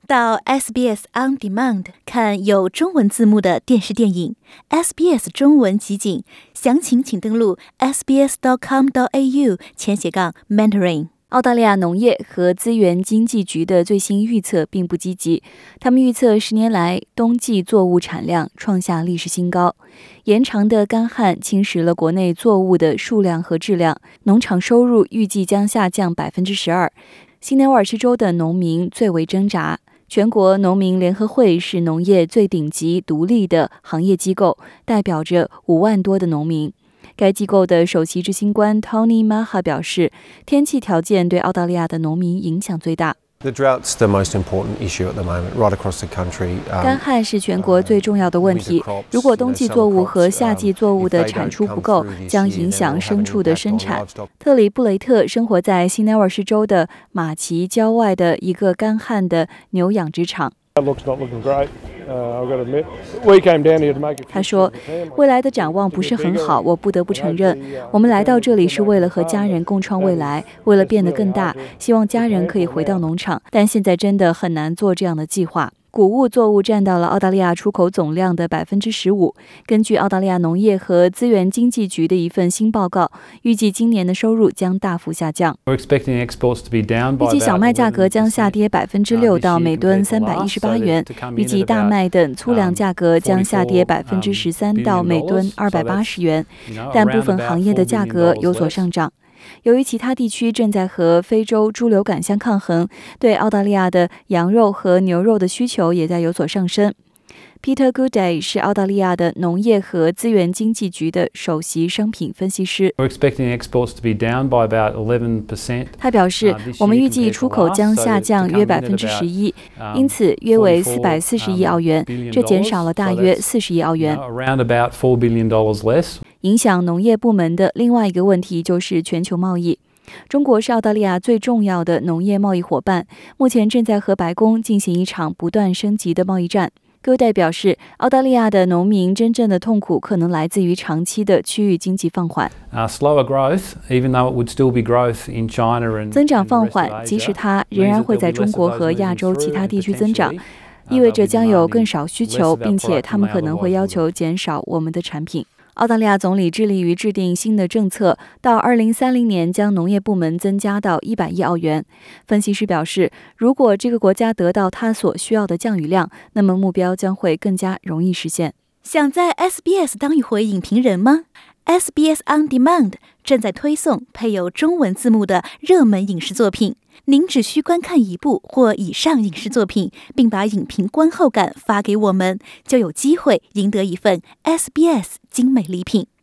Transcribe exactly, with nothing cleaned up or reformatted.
到 S B S On Demand 看有中文字幕的电视电影 S B S 中文集锦，详情请登录 s b s dot com dot a u 前斜杠 Mandarin。 澳大利亚农业和资源经济局的最新预测并不积极，他们预测十年来冬季作物产量创下历史新高，延长的干旱侵蚀了国内作物的数量和质量，农场收入预计将下降 百分之十二。 新南威尔士州的农民最为挣扎。全国农民联合会是农业最顶级独立的行业机构，代表着五万多的农民。该机构的首席执行官 Tony Maha 表示，天气条件对澳大利亚的农民影响最大。干旱是全国最重要的问题。如果冬季作物和夏季作物的产出不够，将影响牲畜的生产。特里布雷特生活在新南威尔士州的马奇郊外的一个干旱的牛养殖场。他说，未来的展望不是很好，我不得不承认。我们来到这里是为了和家人共创未来，为了变得更大，希望家人可以回到农场，但现在真的很难做这样的计划。谷物作物占到了澳大利亚出口总量的 百分之十五。根据澳大利亚农业和资源经济局的一份新报告，预计今年的收入将大幅下降。预计小麦价格将下跌 百分之六 到每吨三百一十八元，预计大麦等粗粮价格将下跌 百分之十三 到每吨二百八十元，但部分行业的价格有所上涨。由于其他地区正在和非洲猪流感相抗衡，对澳大利亚的羊肉和牛肉的需求也在有所上升。Peter Goodday 是澳大利亚的农业和资源经济局的首席商品分析师。他表示，我们预计出口将下降约 百分之十一， 因此约为四百四十亿澳元，这减少了大约四十亿澳元。影响农业部门的另外一个问题就是全球贸易。中国是澳大利亚最重要的农业贸易伙伴，目前正在和白宫进行一场不断升级的贸易战。戈代表示，澳大利亚的农民真正的痛苦可能来自于长期的区域经济放缓。增长放缓，即使它仍然会在中国和亚洲其他地区增长，意味着将有更少需求，并且他们可能会要求减少我们的产品。澳大利亚总理致力于制定新的政策，到二零三零年将农业部门增加到一百亿澳元。分析师表示，如果这个国家得到它所需要的降雨量，那么目标将会更加容易实现。 想在 S B S 当一回影评人吗？ S B S On Demand 正在推送配有中文字幕的热门影视作品。您只需观看一部或以上影视作品，并把影评观后感发给我们，就有机会赢得一份 S B S 精美礼品。